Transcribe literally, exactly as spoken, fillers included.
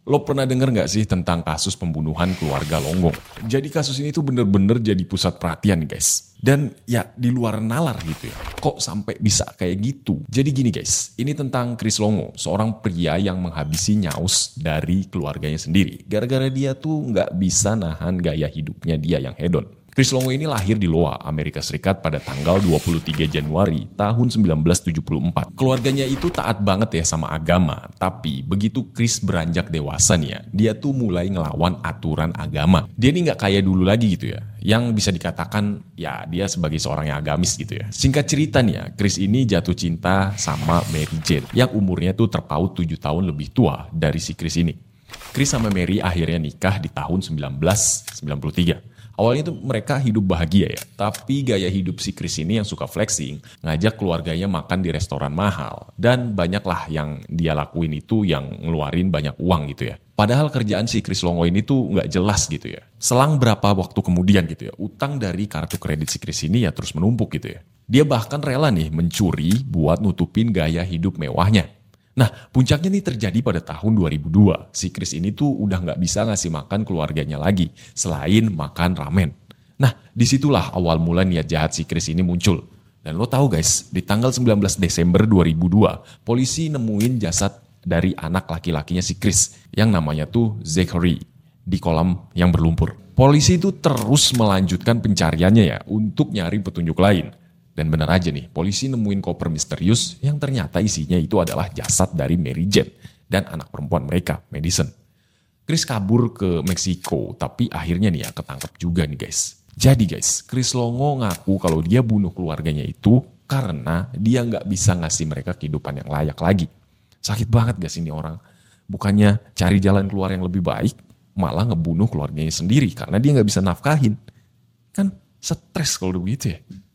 Lo pernah denger gak sih tentang kasus pembunuhan keluarga Longgong? Jadi kasus ini tuh bener-bener jadi pusat perhatian guys. Dan ya di luar nalar gitu ya. Kok sampai bisa kayak gitu? Jadi gini guys, ini tentang Chris Longo, seorang pria yang menghabisi nyaus dari keluarganya sendiri. Gara-gara dia tuh gak bisa nahan gaya hidupnya dia yang hedon. Chris Longo ini lahir di Iowa, Amerika Serikat pada tanggal dua puluh tiga Januari tahun sembilan belas tujuh puluh empat. Keluarganya itu taat banget ya sama agama, tapi begitu Chris beranjak dewasa nih ya, dia tuh mulai ngelawan aturan agama. Dia ini nggak kayak dulu lagi gitu ya, yang bisa dikatakan ya dia sebagai seorang yang agamis gitu ya. Singkat cerita nih ya, Chris ini jatuh cinta sama Mary Jane, yang umurnya tuh terpaut tujuh tahun lebih tua dari si Chris ini. Chris sama Mary akhirnya nikah di tahun sembilan belas sembilan puluh tiga. Awalnya tuh mereka hidup bahagia ya, tapi gaya hidup si Chris ini yang suka flexing, ngajak keluarganya makan di restoran mahal, dan banyaklah yang dia lakuin itu yang ngeluarin banyak uang gitu ya. Padahal kerjaan si Chris Longo ini tuh nggak jelas gitu ya. Selang berapa waktu kemudian gitu ya, utang dari kartu kredit si Chris ini ya terus menumpuk gitu ya. Dia bahkan rela nih mencuri buat nutupin gaya hidup mewahnya. Nah, puncaknya nih terjadi pada tahun dua ribu dua. Si Chris ini tuh udah nggak bisa ngasih makan keluarganya lagi, selain makan ramen. Nah, disitulah awal mula niat jahat si Chris ini muncul. Dan lo tahu guys, di tanggal sembilan belas Desember dua ribu dua, polisi nemuin jasad dari anak laki-lakinya si Chris, yang namanya tuh Zachary, di kolam yang berlumpur. Polisi itu terus melanjutkan pencariannya ya, untuk nyari petunjuk lain. Dan benar aja nih, polisi nemuin koper misterius yang ternyata isinya itu adalah jasad dari Mary Jane dan anak perempuan mereka, Madison. Chris kabur ke Meksiko, tapi akhirnya nih ya ketangkep juga nih guys. Jadi guys, Chris Longo ngaku kalau dia bunuh keluarganya itu karena dia nggak bisa ngasih mereka kehidupan yang layak lagi. Sakit banget gak sih ini orang? Bukannya cari jalan keluar yang lebih baik, malah ngebunuh keluarganya sendiri karena dia nggak bisa nafkahin. Kan stres kalau begitu ya.